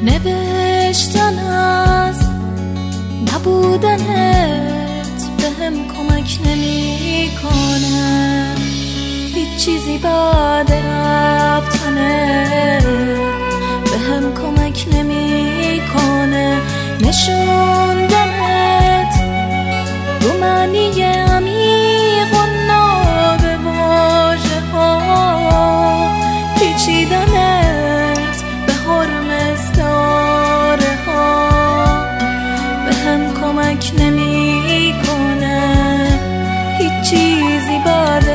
نوشتن از نبودنت بهم کمک نمیکنه، هیچ چیزی بعد رفتنت بهم کمک نمیکنه. نشوندنت رو معنی عمیق و ناب واژه ها، پیچیدنت به حرم استعاره ها بهم کمک نمیکنه، هیچ چیزی بعد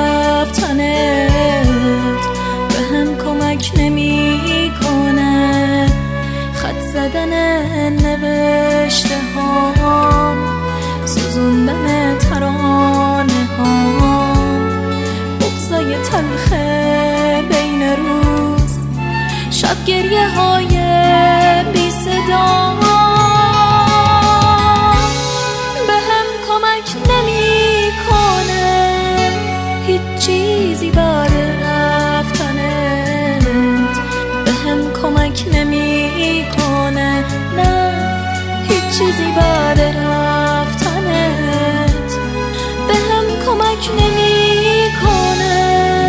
رفتنت بهم کمک نمیکنه. خط زدن نوشته هام، سوزوندن ترانه هام، بغضای تلخ بین روز، شب گریه های بی صدا بهم کمک نمیکنه، هیچ چیزی بعد رفتنت بهم کمک نمیکنه. نه هیچ چیزی بعد رفتنت بهم کمک نمیکنه.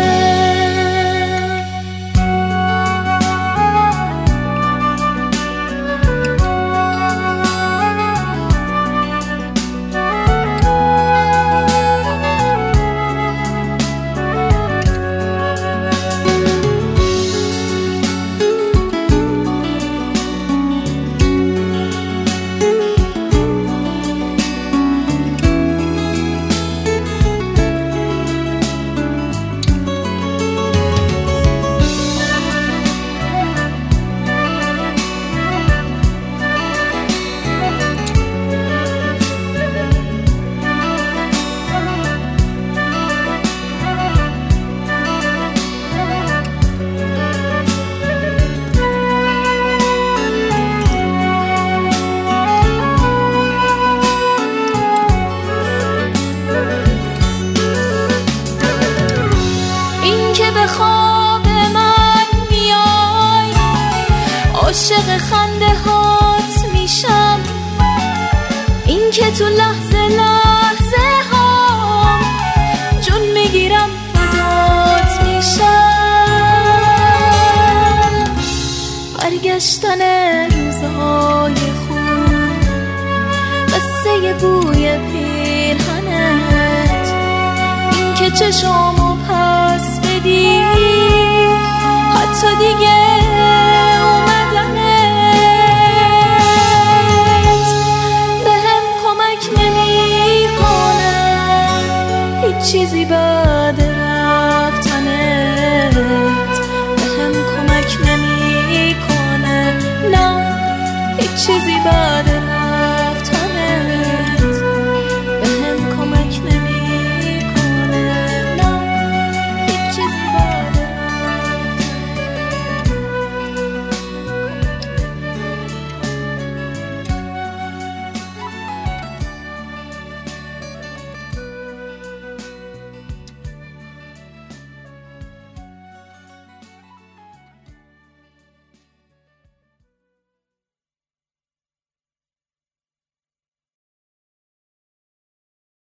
خواب من میای، عاشق خنده هات میشم، این که تو لحظه لحظه ها جون میگیرم فدات میشم. برگشتن روزهای خوب، قصه بوی پیرهنت، این که چشامو پس بدی حتی دیگه اومدنت بهم کمک نمیکنه، هیچ چیزی